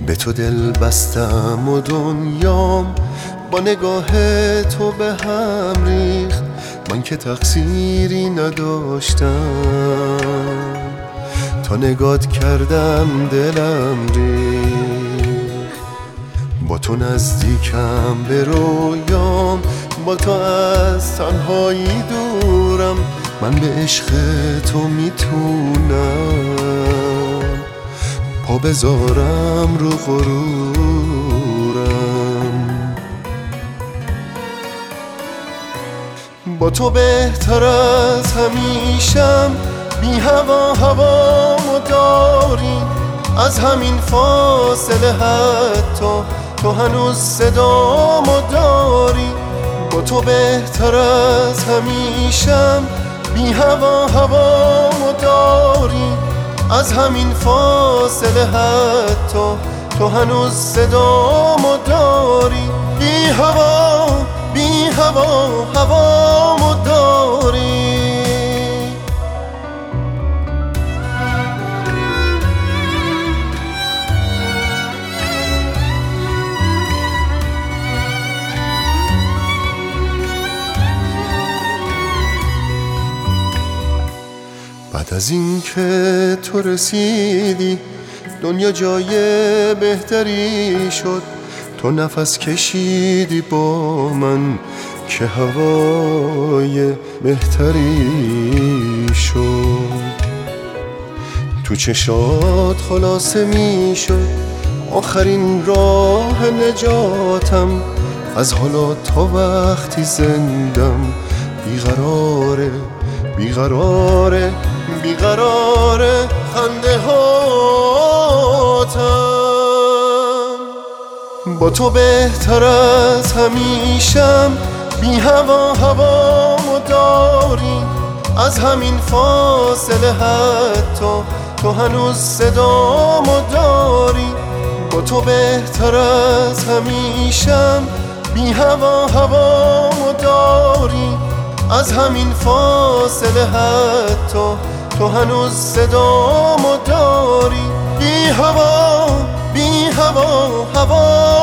به تو دل بستم و دنیام با نگاه تو به هم ریخت. من که تقصیری نداشتم، تا نگات کردم دلم ریخت. با تو نزدیکم به رویام، با تو از تنهایی دورم. من به عشق تو میتونم پا بذارم رو غرورم. با تو بهتر از همیشم، بی هوا هوامو داری. از همین فاصله حتی تو هنوز صدامو داری. با تو بهتر از همیشم، بی هوا هوامو داری. از همین فاصله حتی تو هنوز صدامو داری. بی هوا هوامو داری. بعد از این که تو رسیدی، دنیا جای بهتری شد. تو نفس کشیدی با من که هوای بهتری شد. تو چشات خلاصه می شد آخرین راه نجاتم. از حالا تا وقتی زندم بیقراره، بیقراره، بیقراره خنده هاتم. با تو بهتر از همیشم، بی هوا هوامو داری. از همین فاصله حتی تو هنوز صدامو داری. با تو بهتر از همیشم، بی هوا هوامو داری. از همین فاصله حتی تو هنوز صدامو داری. بی هوا هوا